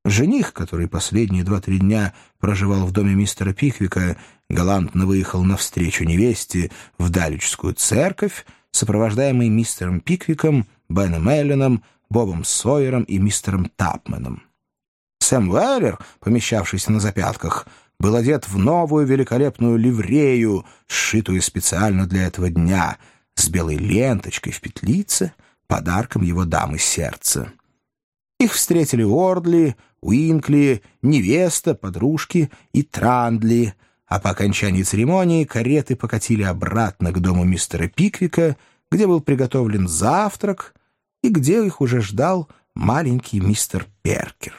Жених, который последние 2-3 дня проживал в доме мистера Пиквика, галантно выехал навстречу невесте в Далвичскую церковь, сопровождаемый мистером Пиквиком, Беном Элленом, Бобом Сойером и мистером Тапменом. Сэм Уэллер, помещавшийся на запятках, был одет в новую великолепную ливрею, сшитую специально для этого дня, с белой ленточкой в петлице, подарком его дамы сердца. Их встретили Уордли, Уинкли, невеста, подружки и Трандли, а по окончании церемонии кареты покатили обратно к дому мистера Пиквика, где был приготовлен завтрак и где их уже ждал маленький мистер Перкер.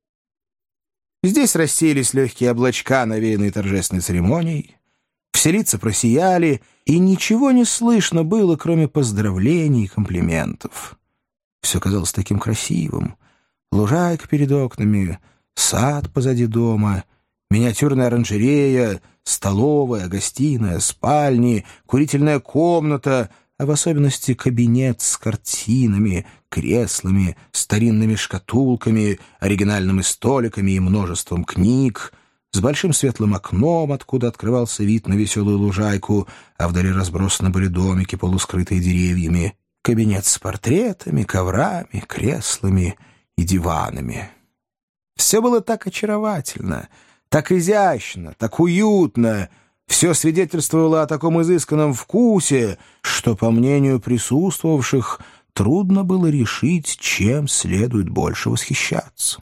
Здесь рассеялись легкие облачка, навеянные торжественной церемонией. Все лица просияли, и ничего не слышно было, кроме поздравлений и комплиментов. Все казалось таким красивым. Лужайка перед окнами, сад позади дома, миниатюрная оранжерея, столовая, гостиная, спальни, курительная комната, а в особенности кабинет с картинами, креслами, старинными шкатулками, оригинальными столиками и множеством книг, с большим светлым окном, откуда открывался вид на веселую лужайку, а вдали разбросаны были домики, полускрытые деревьями, кабинет с портретами, коврами, креслами и диванами. Все было так очаровательно, так изящно, так уютно, все свидетельствовало о таком изысканном вкусе, что, по мнению присутствовавших, трудно было решить, чем следует больше восхищаться.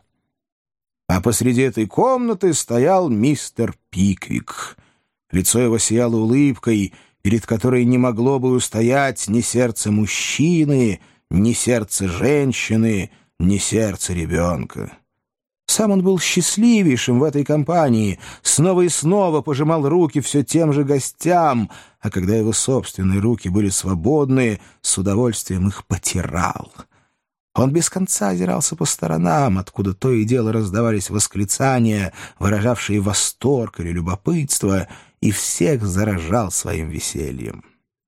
А посреди этой комнаты стоял мистер Пиквик. Лицо его сияло улыбкой, перед которой не могло бы устоять ни сердце мужчины, ни сердце женщины, ни сердце ребенка. Сам он был счастливейшим в этой компании, снова и снова пожимал руки все тем же гостям, а когда его собственные руки были свободны, с удовольствием их потирал. Он без конца озирался по сторонам, откуда то и дело раздавались восклицания, выражавшие восторг или любопытство, и всех заражал своим весельем.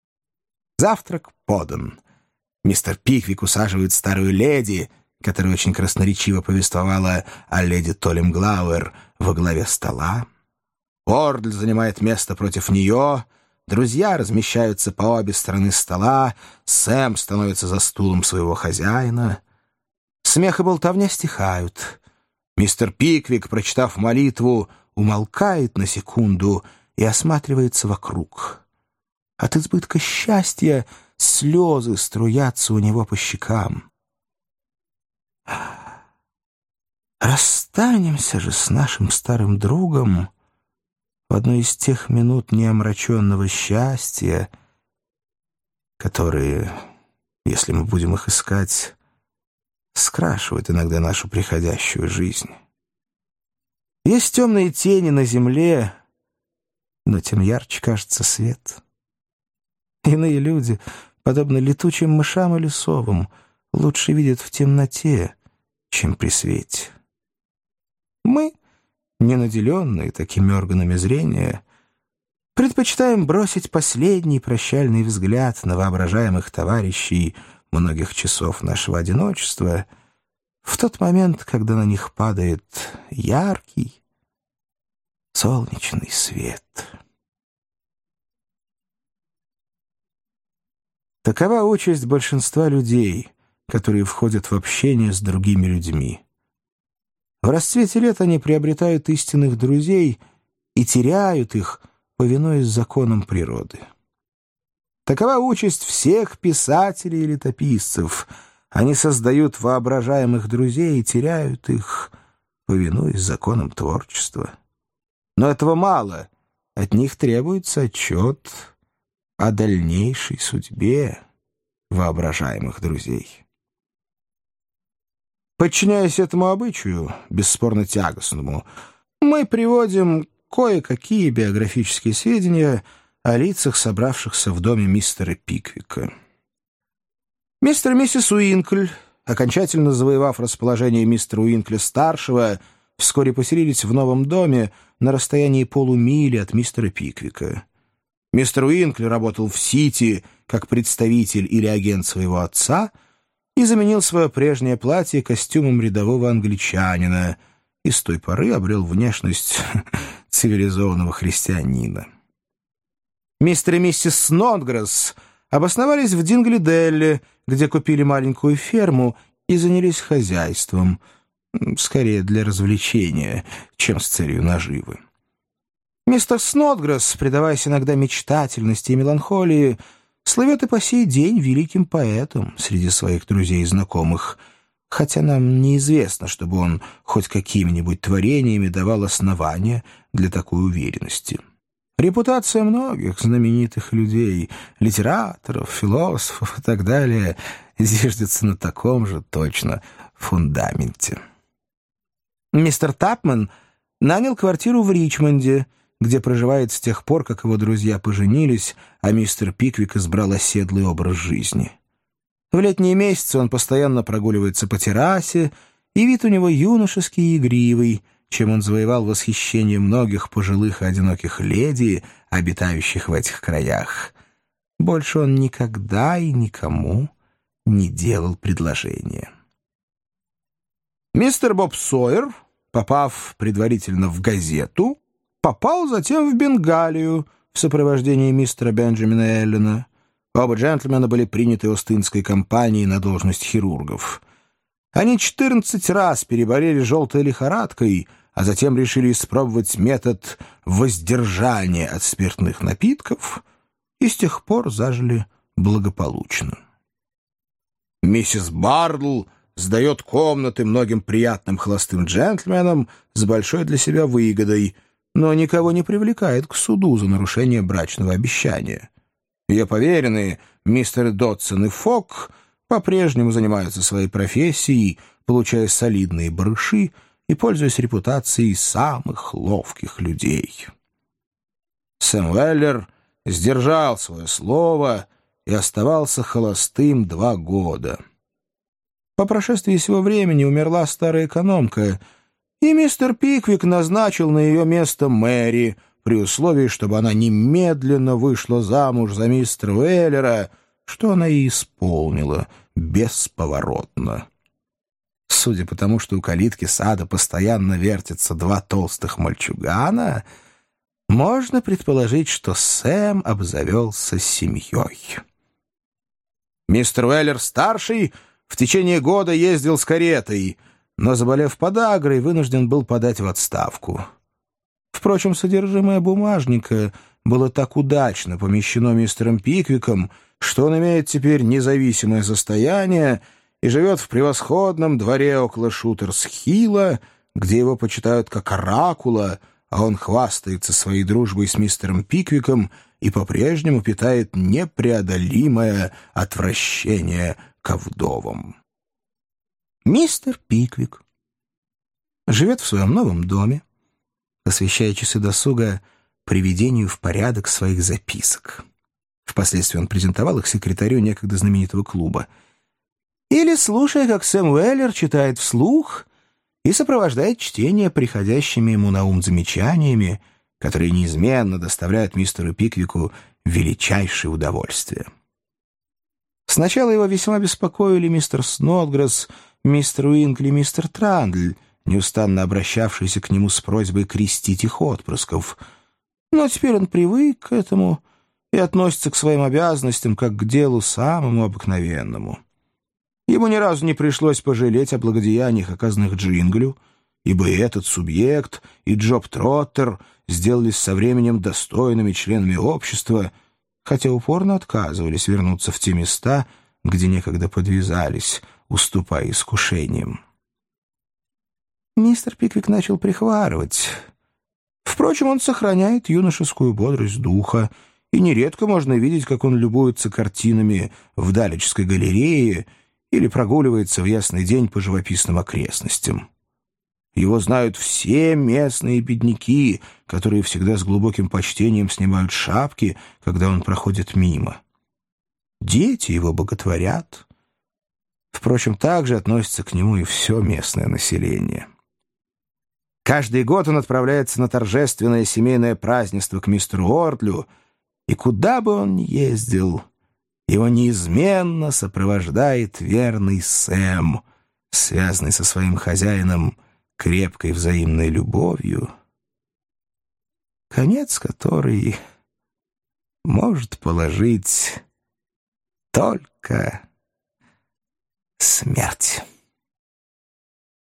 Завтрак подан. Мистер Пиквик усаживает старую леди, которая очень красноречиво повествовала о леди Толлимглауэр, во главе стола. Уордль занимает место против нее, друзья размещаются по обе стороны стола, Сэм становится за стулом своего хозяина. Смех и болтовня стихают. Мистер Пиквик, прочитав молитву, умолкает на секунду и осматривается вокруг. От избытка счастья слезы струятся у него по щекам. Расстанемся же с нашим старым другом в одной из тех минут неомраченного счастья, которые, если мы будем их искать, скрашивают иногда нашу приходящую жизнь. Есть темные тени на земле, но тем ярче кажется свет. Иные люди, подобно летучим мышам или совам, лучше видят в темноте, чем при свете. Мы, не наделенные такими органами зрения, предпочитаем бросить последний прощальный взгляд на воображаемых товарищей многих часов нашего одиночества в тот момент, когда на них падает яркий солнечный свет. Такова участь большинства людей, которые входят в общение с другими людьми. В расцвете лет они приобретают истинных друзей и теряют их, повинуясь законам природы. Такова участь всех писателей и летописцев. Они создают воображаемых друзей и теряют их, повинуясь законам творчества. Но этого мало. От них требуется отчет о дальнейшей судьбе воображаемых друзей. Подчиняясь этому обычаю, бесспорно тягостному, мы приводим кое-какие биографические сведения о лицах, собравшихся в доме мистера Пиквика. Мистер и миссис Уинкль, окончательно завоевав расположение мистера Уинкля-старшего, вскоре поселились в новом доме на расстоянии полумили от мистера Пиквика. Мистер Уинкль работал в Сити как представитель или агент своего отца, и заменил свое прежнее платье костюмом рядового англичанина и с той поры обрел внешность цивилизованного христианина. Мистер и миссис Снодгресс обосновались в Динглиделле, где купили маленькую ферму и занялись хозяйством, скорее для развлечения, чем с целью наживы. Мистер Снодгресс, предаваясь иногда мечтательности и меланхолии, слывет и по сей день великим поэтом среди своих друзей и знакомых, хотя нам неизвестно, чтобы он хоть какими-нибудь творениями давал основания для такой уверенности. Репутация многих знаменитых людей, литераторов, философов и так далее зиждется на таком же точно фундаменте. Мистер Тапман нанял квартиру в Ричмонде, где проживает с тех пор, как его друзья поженились, а мистер Пиквик избрал оседлый образ жизни. В летние месяцы он постоянно прогуливается по террасе, и вид у него юношеский и игривый, чем он завоевал восхищение многих пожилых и одиноких леди, обитающих в этих краях. Больше он никогда и никому не делал предложения. Мистер Боб Сойер, попав предварительно в газету, попал затем в Бенгалию в сопровождении мистера Бенджамина Эллена. Оба джентльмена были приняты Остинской компанией на должность хирургов. Они 14 раз переболели желтой лихорадкой, а затем решили испробовать метод воздержания от спиртных напитков и с тех пор зажили благополучно. Миссис Бардл сдает комнаты многим приятным холостым джентльменам с большой для себя выгодой, но никого не привлекает к суду за нарушение брачного обещания. Ее поверенные, мистер Дотсон и Фок, по-прежнему занимаются своей профессией, получая солидные барыши и пользуясь репутацией самых ловких людей. Сэм Уэллер сдержал свое слово и оставался холостым 2 года. По прошествии сего времени умерла старая экономка, и мистер Пиквик назначил на ее место Мэри, при условии, чтобы она немедленно вышла замуж за мистера Уэллера, что она и исполнила бесповоротно. Судя по тому, что у калитки сада постоянно вертятся 2 толстых мальчугана, можно предположить, что Сэм обзавелся семьей. Мистер Уэллер-старший в течение года ездил с каретой, но, заболев подагрой, вынужден был подать в отставку. Впрочем, содержимое бумажника было так удачно помещено мистером Пиквиком, что он имеет теперь независимое состояние и живет в превосходном дворе около Шутерс-Хилла, где его почитают как оракула, а он хвастается своей дружбой с мистером Пиквиком и по-прежнему питает непреодолимое отвращение ко вдовам. Мистер Пиквик живет в своем новом доме, посвящая часы досуга приведению в порядок своих записок. Впоследствии он презентовал их секретарю некогда знаменитого клуба. Или слушая, как Сэм Уэллер читает вслух и сопровождает чтение приходящими ему на ум замечаниями, которые неизменно доставляют мистеру Пиквику величайшее удовольствие. Сначала его весьма беспокоили мистер Снодгресс, мистер Уинкли и мистер Трандль, неустанно обращавшиеся к нему с просьбой крестить их отпрысков. Но теперь он привык к этому и относится к своим обязанностям как к делу самому обыкновенному. Ему ни разу не пришлось пожалеть о благодеяниях, оказанных Джинглю, ибо и этот субъект, и Джоб Троттер сделались со временем достойными членами общества, хотя упорно отказывались вернуться в те места, где некогда подвязались, уступая искушениям. Мистер Пиквик начал прихварывать. Впрочем, он сохраняет юношескую бодрость духа, и нередко можно видеть, как он любуется картинами в Далечской галерее или прогуливается в ясный день по живописным окрестностям. Его знают все местные бедняки, которые всегда с глубоким почтением снимают шапки, когда он проходит мимо. Дети его боготворят. Впрочем, также относится к нему и все местное население. Каждый год он отправляется на торжественное семейное празднество к мистеру Ордлю, и куда бы он ни ездил, его неизменно сопровождает верный Сэм, связанный со своим хозяином крепкой взаимной любовью, конец которой может положить только смерть.